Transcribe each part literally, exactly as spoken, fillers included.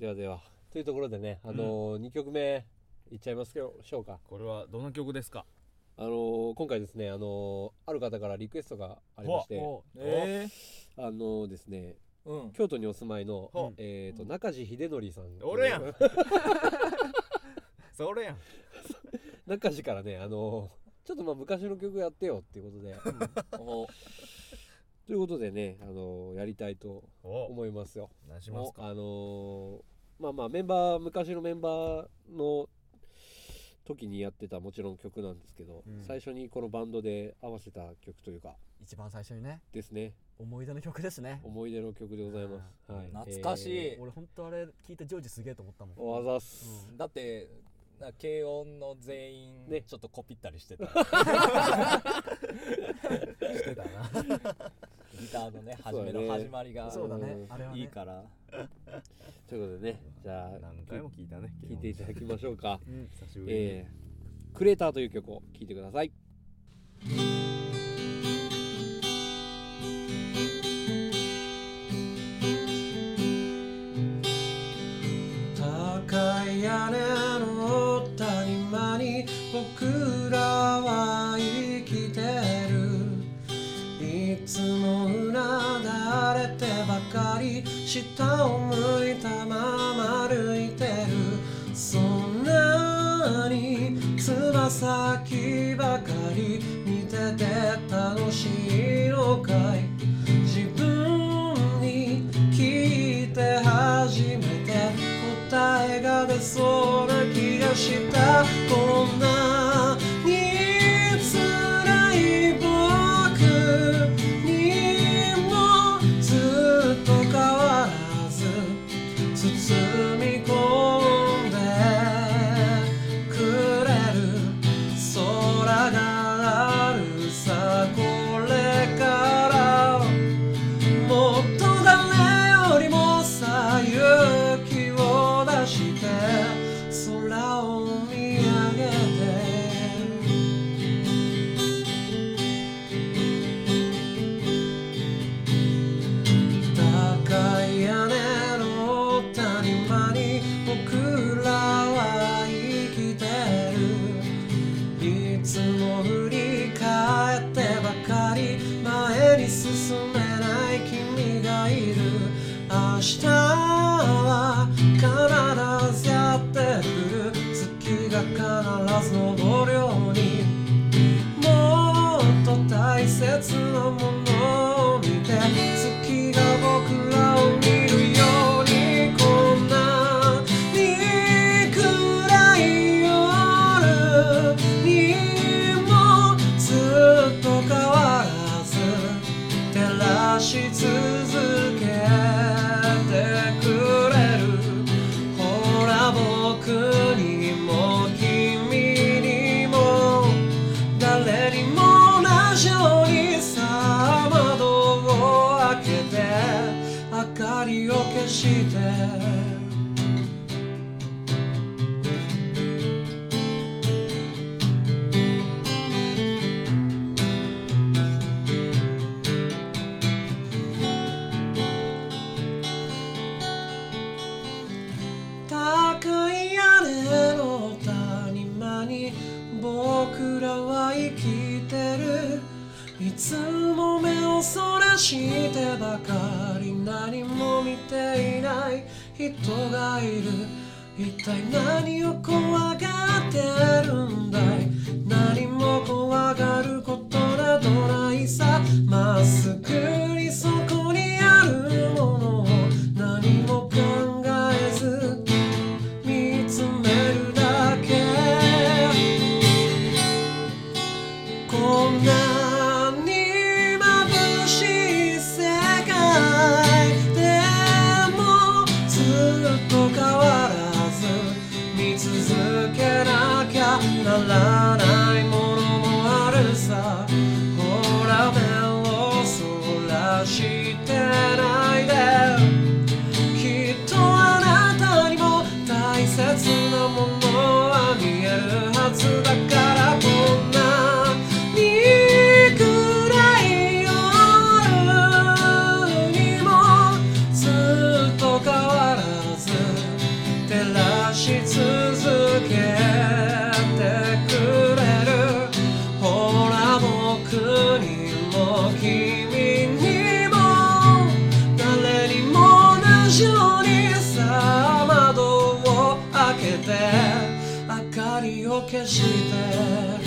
ではではというところでね、あのーうん、にきょくめいっちゃいますでしょうか。 これはどの曲ですか？ あのー、今回ですね、あのー、ある方からリクエストがありまして、 えー、あのー、ですね、うん、京都にお住まいの、えーと、うん、中地秀則さん。 俺やんそれやん中地からね、あのー、ちょっとまあ昔の曲やってよっていうことで、うん、ということでね、あのー、やりたいと思いますよ。 何しますか？ あのー、まあまあメンバー昔のメンバーの時にやってたもちろん曲なんですけど、うん、最初にこのバンドで合わせた曲というか一番最初にねですね、 思い出の曲ですね。 思い出の曲でございます、はい、 懐かしい、えー、俺ほんとあれ聞いてジョージすげえと思ったもん。 おわざっす、 うん、だって軽音の全員ねちょっとコピったりしてた、ね、してたなギターのね初めの始まりがそうだね、 あれはねいいからということでね、じゃあ何回も聞いたね、 聞いていただきましょうか、 うん、久しぶりに、 えー、クレーターという曲を聴いてください。 高い屋根の谷間に僕らは生きてる。いつもうなだれてばかり下を向いたまま歩いてる。そんなにつま先ばかり見てて楽しいのかい。自分に聞いて初めて答えが出そうな気がした。こんなに辛い僕にもずっと変わらず包み込んでくれる空があるさ。これからもっと誰よりもさ勇気を出して空を見上げて。高い屋根の谷間に僕らは生きてる。いつも振り返ってばかり前に進めない君がいる。明日は必ずやってくる。月が必ず昇るようにもっと大切なものを見て月が僕らを見るように。こんなに暗い夜にもずっと変わらず照らし続けてくれる。ほら僕にも君にも誰にも同じようにさ。窓を開けて明かりを消して高い屋根の谷間に僕らは生きてる。いつも目をそらしてばかり何も見ていない人がいる。一体何を怖がってるんだい。何も怖がることなどないさ。まっすぐにそこにあるものを何も考えず見つめるだけ。こんなに眩しい世界でもずっと変わらず見続けなきゃならないものもあるさ。ほら目をそらしてないで。きっとあなたにも大切なものは見えるはずだから。こんなに暗い夜にもずっと変わらず照らし続けてくれる。ほら僕にも君にも誰にも同じようにさあ窓を開けて明かりを消して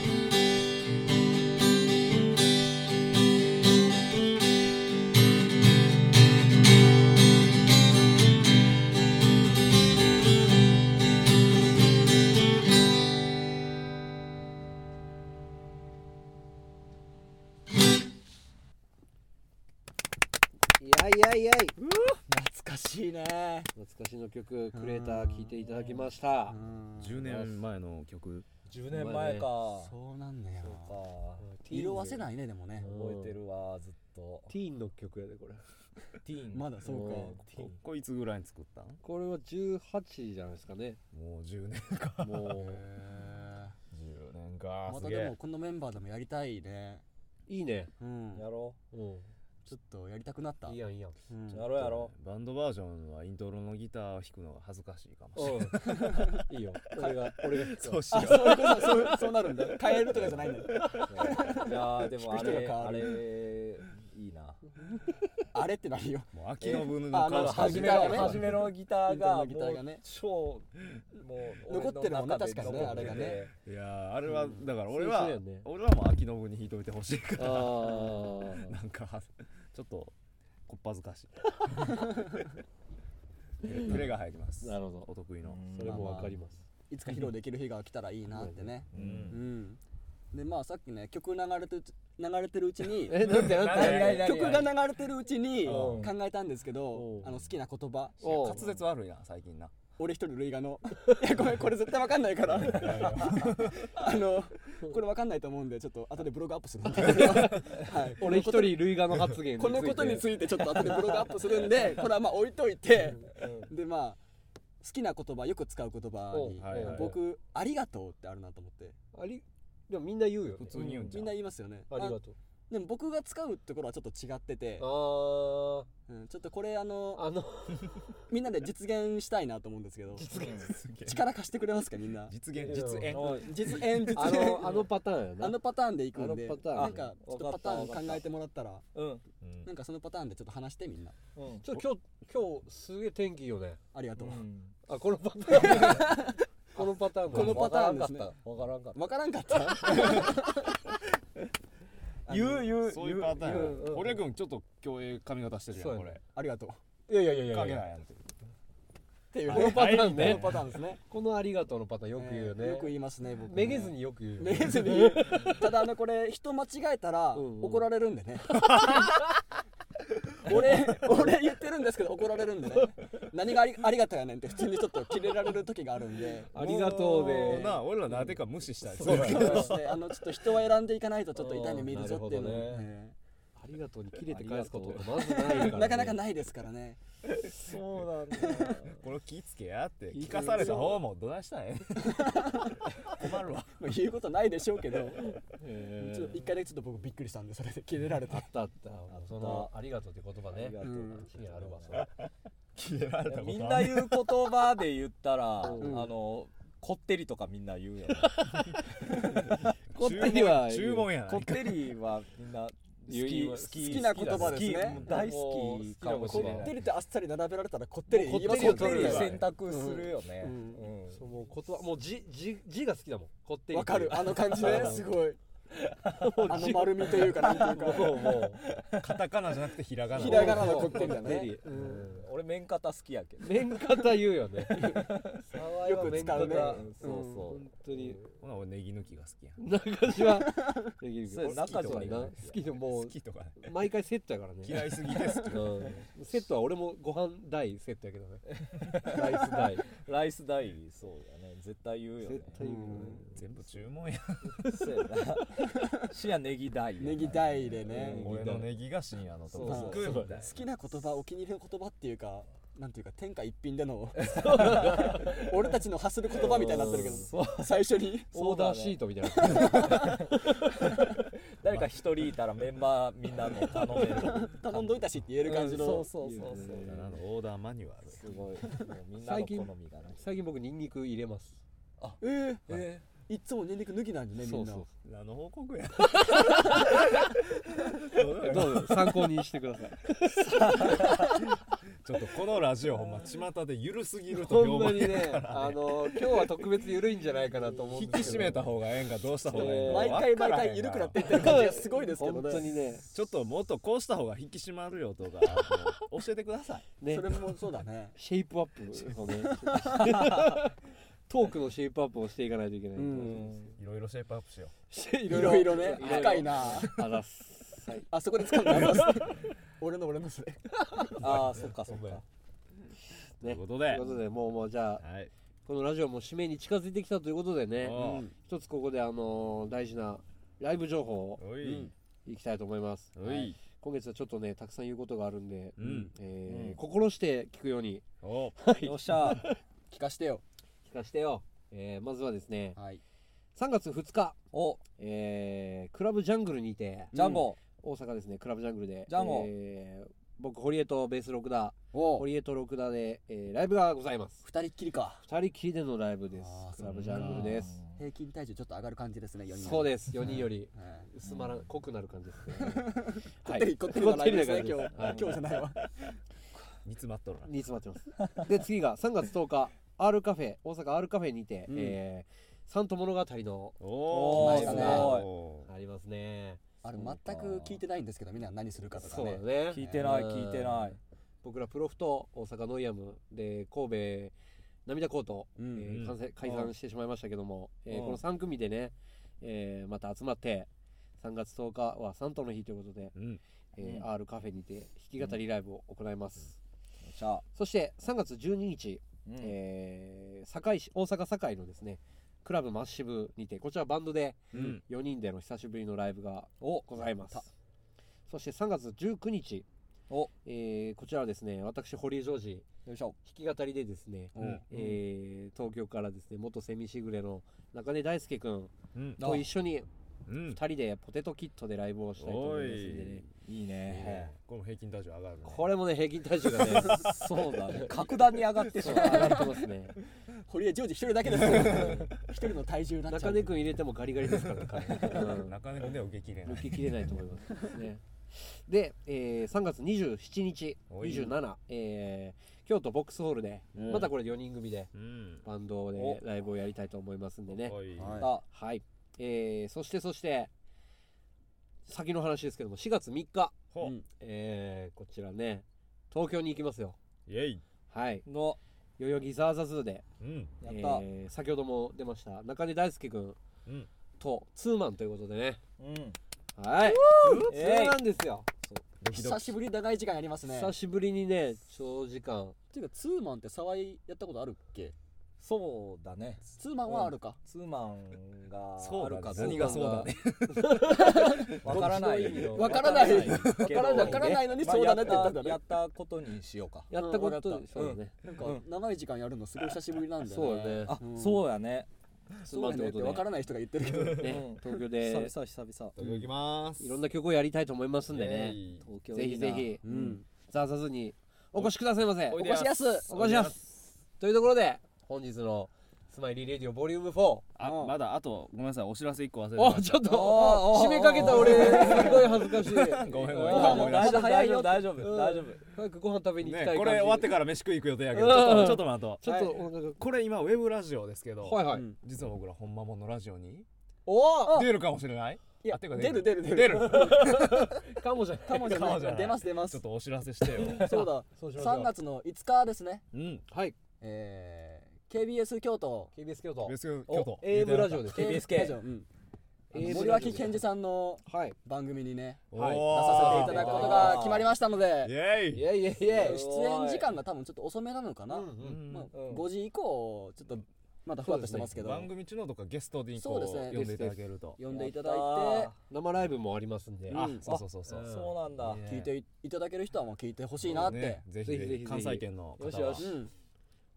いやいやい懐かしいね。 懐かしの曲クレーター聴いていただきました。 じゅうねんまえの曲。 じゅうねんまえか。 そうなんだよ。 そうか。 色褪せないねでもね。 覚えてるわずっと。 ティーンの曲やでこれ。 ティーン。 まだそうか。 ここいつぐらいに作ったん？ これはじゅうはちじゃないですかね。 もうじゅうねんか。 もうじゅうねんか。 またでもこのメンバーでもやりたいね。 いいね。 うん。 やろう。うん。 ちょっとやりたくなった。 いいやんいいやん。 うん、 やろうやろう。バンドバージョンはイントロのギターを弾くのが恥ずかしいかもしれない。 うん、いいよ。俺が俺がそうしよう。 そういうことそうそうなるんだ。変えるとかじゃないんだよ。 いやーでもあれあれいいな。 あれって何よ。 もう秋の分の顔初めの初めのギターがギターがね超もう残ってるもんね確かにねあれがね。 いやあれはだから俺はそうそうやね俺はもう秋の分に弾いといてほしいから。なんかちょっとこっぱずかしい。プレが入ります。 なるほど。 お得意の。 それもわかります。 いつか披露できる日が来たらいいなってね。 うん。 うんでまあさっきね曲流れて流れてるうちにえなんでなんで曲が流れてるうちに考えたんですけど、あの好きな言葉滑舌悪いな最近な。 俺一人類画のいやごめんこれ絶対わかんないからあのこれわかんないと思うんでちょっと後でブログアップするんで、はい、 俺一人類画の発言このことについてちょっと後でブログアップするんでこれはまあ置いといてでまあ好きな言葉よく使う言葉に僕ありがとうってあるなと思って。 ありでもみんな言うよ、ね、 普通に言うんじゃん。 みんな言いますよね。 ありがとう。 でも僕が使うところはちょっと違ってて、 あ、 うん、ちょっとこれあのあのみんなで実現したいなと思うんですけど、 実現力貸してくれますかみんな。 実現実演実演実演あのあのパターンやな。 あのパターンでいくんで、 あのパターンなんかちょっとパターン考えてもらったら、 うん、 なんかそのパターンでちょっと話してみんな。 うん、ちょ今日今日すげえ天気いいよね。 ありがとう。うん、 あこのパターン。このパターンこのパターンですね。 わからんかった。 わからんかった。 言う言うそういうパターン。堀江君ちょっと今日髪型してるやんこれ。 ありがとう。 いやいやいやいや。 影ないやんって。 っていうこのパターンね。 このパターンですね。 このありがとうのパターンよく言うよね。 よく言いますね僕。 めげずによく言う。 めげずに言う。ただあのこれ人間違えたら怒られるんでね。俺俺言ってるんですけど怒られるんでね。何がありありがとうやねんって普通にちょっとキレられる時があるんで。 ありがとうで。 な俺らなぜか無視したい。 そうですね。あのちょっと人は選んでいかないとちょっと痛い目見るぞっていうの。 ありがとうに切れて返すことまずないからね。 なかなかないですからね。 そうなんだ。 これ気ぃつけやって聞かされた方もどないしたんや。困るわ。 言うことないでしょうけど、ちょっと一回だけちょっと僕びっくりしたんでそれで切れられて。 あったあった。そのありがとうって言葉ね。ありがとう。あるわそれ。 切れられたこと。 みんな言う言葉で言ったら、あのこってりとかみんな言うよね。 こってりは注文やな。 こってりはみんな。好き好き好きな言葉ですね。 大好きかもしれない。 こってりってあっさり並べられたらこってり言いますよ。こってり選択するよね。 そうもう言葉もう字字字が好きだもん。こってり。 わかるあの感じねすごい。あの丸みというかなんていうかもうもうカタカナじゃなくてひらがな。 ひらがなのこってりだね。 俺麺型好きやけど。 麺型言うよね。 よく使うね。 そうそう。 本当に。 ほな俺ネギ抜きが好きや。 中島。ネギ抜き。 中島な。好きでもう好きとか。 毎回セットやからね。 嫌いすぎて好き。 セットは俺もご飯代セットやけどね。ライス代。 ライス代そうだね。絶対言うよね。 絶対言うよね。 全部注文や。 そうやな。深夜ネギ代。 ネギ代でね。 俺のネギが深夜のとこ。 好きな言葉お気に入りの言葉っていうか。なんていうか天下一品での俺たちの発する言葉みたいになってるけど最初にオーダーシートみたいな。 だ誰か一人いたらメンバーみんなの頼める頼んどいたしって言える感じの、 そうそうそうそう、 あのオーダーマニュアルすごいもうみんなの好みがね。 最近僕ニンニク入れます。 あえー、えー、いつもニンニク抜きなんでね、みんな。 そうそう、 何の報告やどうぞ参考にしてください。 ちょっとこのラジオほんま巷でゆるすぎるとほんまにね、あの今日は特別ゆるいんじゃないかなと思うん引きですけど、 締めた方がええんかどうした方がいいの毎回毎回緩くなっていってる感じがすごいですけどね。 本当にね、 ちょっともっとこうした方が引き締まるよとか教えてくださいね、 それもそうだね。 シェイプアップそうねトークのシェイプアップをしていかないといけない。 うんいろいろシェイプアップしよいろいろね、深いな。 あざっす、はい、 あそこで使うんだ。俺の俺のそれ。 ああそっかそっか。 ね、 ということでということでもうもうじゃあ、はい、このラジオも締めに近づいてきたということでね、うん、一つここであのー、大事なライブ情報をいきたいと思います。はい、今月はちょっとねたくさん言うことがあるんで、うんえーうん、心して聞くように。 およっしゃ聞かしてよ聞かしてよ、えー、まずはですね、はい、さんがつふつかお、 えー、クラブジャングルにてジャンボ、 うん、大阪ですね、クラブジャングルでジャンボ、 えー僕堀江とベースロクダ、堀江とロクダで、えー、ライブがございます。 ふたりっきりか。 ふたりっきりでのライブです。クラブジャングルです。 平均体重ちょっと上がる感じですね。よにんそうです。よにんより薄まらん、濃くなる感じですね。 こってりこってりのライブですね。今日今日じゃないわ。 煮詰まっとるな。 煮詰まってます。で次がさんがつとおか R カフェ、大阪 R カフェにて、えー、サント物語のライブがありますね。 あれ全く聞いてないんですけど、みんな何するかとかね。 そうね、 聞いてない聞いてない。 僕らプロフと大阪ノイアムで神戸涙コート、うんえー、完成解散してしまいましたけども、うんえー、このさん組でね、えー、また集まってさんがつとおかはサントの日ということで、うんえーうん、R カフェにて弾き語りライブを行います。うんうん、そしてさんがつじゅうににち、うんえー、堺市大阪堺のですねクラブマッシブにて、こちらバンドでよにんでの久しぶりのライブがございます。うん、そしてさんがつじゅうくにち、おえー、こちらはですね、私堀江ジョージ弾き語りでですね、うんえー、東京からですね元セミしぐれの中根大輔くんと一緒にふたりでポテトキットでライブをしたいと思いますんでね。 いいね。 これも平均体重上がるね。 これもね平均体重がねそうだね、格段に上がってしまう。 上がってますね。 堀江ジョージ一人だけですよ。一人の体重になっちゃう。 中根くん入れてもガリガリですからね。中根くんでは受けきれない。 受けきれないと思いますね。で、えー、さんがつにじゅうしちにち、にじゅうしち、えー、京都ボックスホールで、うん、またこれよにん組で、うん、バンドでライブをやりたいと思いますんでね。はい、はいえー、そしてそして先の話ですけどもしがつみっか、うんえー、こちらね東京に行きますよ。 イエイはいの代々木ザーザズーで、うんえー、やった先ほども出ました中根大輔くんとツーマンということでね、うんはいそうなんですよ。 久しぶりに長い時間やりますね。 久しぶりにね長時間っていうかツーマンって沢井やったことあるっけ？ そうだね。 ツーマンはあるか。 ツーマンがあるか何がそうだね。 わからないわからないわからないのにそうだねって言ったんだね。 やったことにしようか。 やったことそうだね。 なんか長い時間やるのすごい久しぶりなんで。 そうだね。 あそうやね。 そうねって分からない人が言ってるけどね。 東京で久々久々 東京行きます。 いろんな曲をやりたいと思いますんでね。東京ぜひぜひザーザーズにお越しくださいませ。 お越しやすお越しやすというところで本日のスマイリーレディオボリュームフォー、 あまだあとごめんなさいお知らせいっこ忘れてました。 ちょっと締めかけた俺すごい恥ずかしい。 ごめんごめん。 大丈夫大丈夫大丈夫大丈夫。 早くご飯食べに行きたい。 これ終わってから飯食い行く予定やけどちょっとちょっと待とう。 ちょっとこれ今ウェブラジオですけど、 はいはい実は僕らほんまもんのラジオにお出るかもしれない。 いや出る出る出る出るかもじゃかもじゃない出ます出ます。 ちょっとお知らせしてよ。 そうださんがつのいつかですね。 うんはいえーケービーエス 京都ケービーエス 京都ケービーエス 京都エーエム ラジオです。 ケービーエス 系森脇健児さんの番組にね出させていただくことが決まりましたので、 イエイイエイイエイイエイ。 出演時間が多分ちょっと遅めなのかな。ごじ以降ちょっとまだふわっとしてますけど、 番組中のとかゲストで呼んでいただけると呼んでいただいて生ライブもありますんで、 あそうそうそうそうそうなんだ。 聞いていただける人はもう聞いてほしいなって。 ぜひぜひ関西圏の方は。 よしよし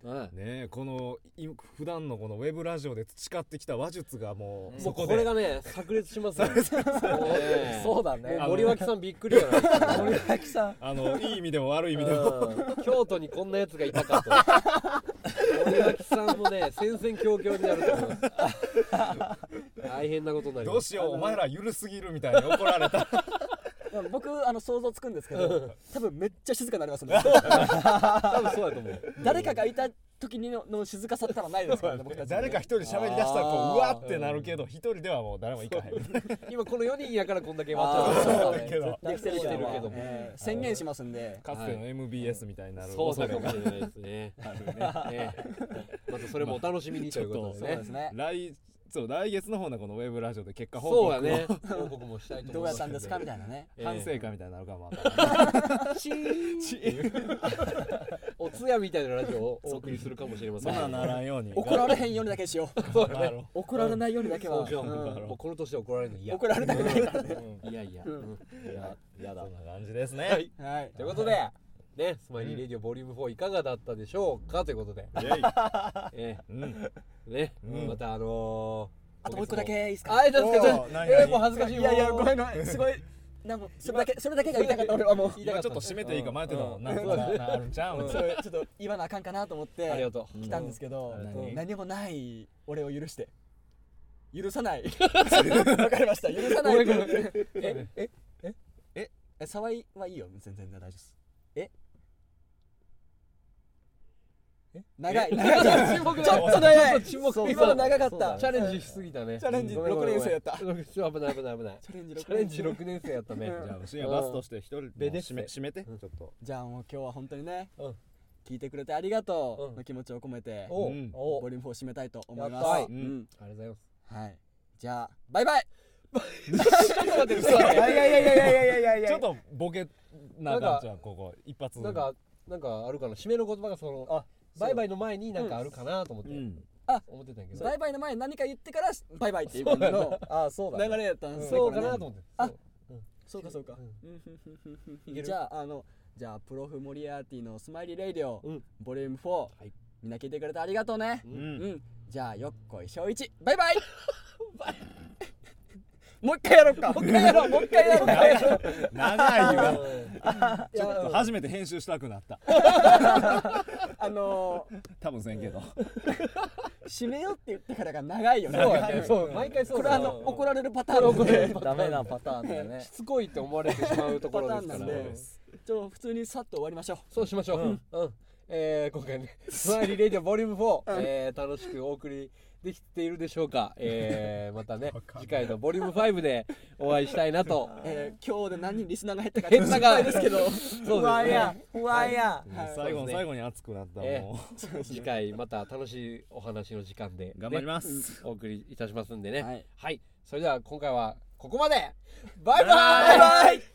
ねこの普段のこのウェブラジオで培ってきた話術がもうそこでこれがね炸裂しますよそうだね。 森脇さんびっくりやな。 森脇さんあのいい意味でも悪い意味でも京都にこんなやつがいたかと。森脇さんもね戦々恐々になると思います。大変なことになります。 どうしようお前らゆるすぎるみたいに怒られた。 僕あの想像つくんですけど多分めっちゃ静かになりますね。 多分そうだと思う。 誰かがいた時に の, の静かさったらないですからね僕たち。 誰か一人喋り出したらこううわってなるけど一人ではもう誰もいかへん。 今このよにんやからこんだけ待っちゃうけどできてるけども宣言しますんでかつての エムビーエス みたいになるそうそうかもしれないですね。またそれもお楽しみにということですね。 来そう来月の方のこのウェブラジオで結果報そう告をやね報告もしたいと思います。 どうやったんですかみたいなね反省会みたいになるかもわからない。 チーお通夜みたいなラジオをお送りするかもしれません。 そんなならんように怒られへんようにだけしよう。怒られないようにだけは。 もうこの年で怒られるの嫌。 怒られたくないからね。 いやいややだそんな感じですね。 はいということでねスマイリーレディオボリュームフォーいかがだったでしょうかということでえねまたあのあともう一個だけいいですか。 あいですけどえもう恥ずかしい。 いやいやごめんごめんすごいなんかそれだけそれだけが言いたかった俺はもう。 今ちょっと締めていいか迷ってたもん。なんかあるんちゃうん。 それちょっと言わなあかんかなと思ってありがとう来たんですけど何もない俺を許して許さない。わかりました許さない。えええええ沢井はいいよ全然大丈夫です。え長い長いちょっと長い今の長かった。 チャレンジしすぎたね。 チャレンジろくねん生やった。 危ない危ない危ない。チャレンジろくねん生やったね。 じゃあ深夜バスとして一人で締め締めてちょっと。 じゃあもう今日は本当にね聞いてくれてありがとうの気持ちを込めてボリュームフォー締めたいと思います。 ありがとうございます。 はいじゃあバイバイ。 ちょっと待ってください。 いやいやいやいやいやいやいやいやちょっとボケな感じはここ一発なんかなんかあるかな締めの言葉がそのバイバイの前になんかあるかなと思って思ってたんやけどバイバイの前に何か言ってからバイバイっていう感じのあそうだ流れやったんですそうかなと思って。 あそうかそうか。じゃああのじゃあプロフモリアーティのスマイリーレイディオボリュームフォーみんな聞いてくれてありがとうね。うんじゃあよっこいしょいちバイバイ。もう一回やろうか。もう一回やろう。もう一回やろう。 長いわ。ちょっと初めて編集したくなった。 あの多分せんけど。 締めようって言ってからが長いよね。 そう毎回そう。 これあの怒られるパターンでダメなパターンだよね。 しつこいって思われてしまうところですから。 ちょっと普通にさっと終わりましょう。 そうしましょう。うんえ今回ねスマイリーレディオボリュームフォーえ楽しくお送りできているでしょうか。えー、またね次回のボリュームファイブでお会いしたいなと、 えー、今日で何人リスナーが減ったか減ったかですけど不安や不安や最後の最後に熱くなったもう次回また楽しいお話の時間で頑張りますお送りいたしますんでね。 はい、 はい、それでは今回はここまで。バイバイ。